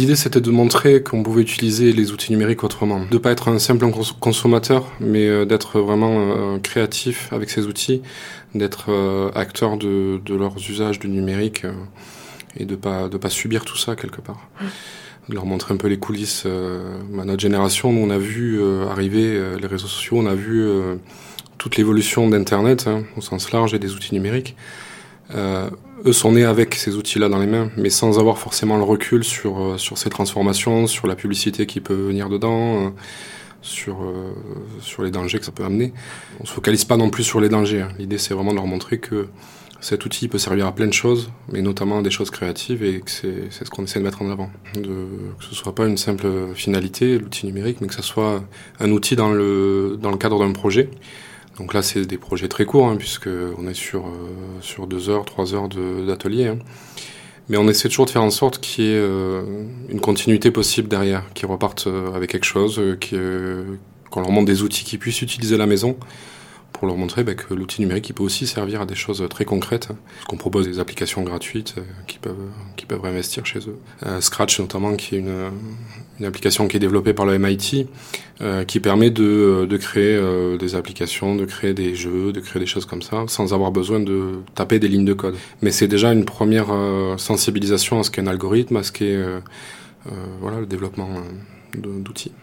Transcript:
L'idée, c'était de montrer qu'on pouvait utiliser les outils numériques autrement. De ne pas être un simple consommateur, mais d'être vraiment créatif avec ces outils, d'être acteur de leurs usages du numérique et de pas subir tout ça quelque part. De leur montrer un peu les coulisses. Notre génération, nous, on a vu arriver les réseaux sociaux, on a vu toute l'évolution d'Internet, au sens large, et des outils numériques. Eux sont nés avec ces outils-là dans les mains, mais sans avoir forcément le recul sur ces transformations, sur la publicité qui peut venir dedans, sur les dangers que ça peut amener. On se focalise pas non plus sur les dangers. L'idée, c'est vraiment de leur montrer que cet outil peut servir à plein de choses, mais notamment à des choses créatives, et que c'est ce qu'on essaie de mettre en avant. Que ce soit pas une simple finalité, l'outil numérique, mais que ce soit un outil dans le cadre d'un projet. Donc là, c'est des projets très courts, puisqu'on est sur 2 heures, 3 heures d'atelier. Mais on essaie toujours de faire en sorte qu'il y ait une continuité possible derrière, qu'ils repartent avec quelque chose, qu'on leur montre des outils qu'ils puissent utiliser à la maison, pour leur montrer que l'outil numérique il peut aussi servir à des choses très concrètes. Parce qu'on propose des applications gratuites qui peuvent réinvestir chez eux. Scratch notamment, qui est une application qui est développée par le MIT, qui permet de créer des applications, de créer des jeux, de créer des choses comme ça, sans avoir besoin de taper des lignes de code. Mais c'est déjà une première sensibilisation à ce qu'est un algorithme, à ce qu'est le développement d'outils.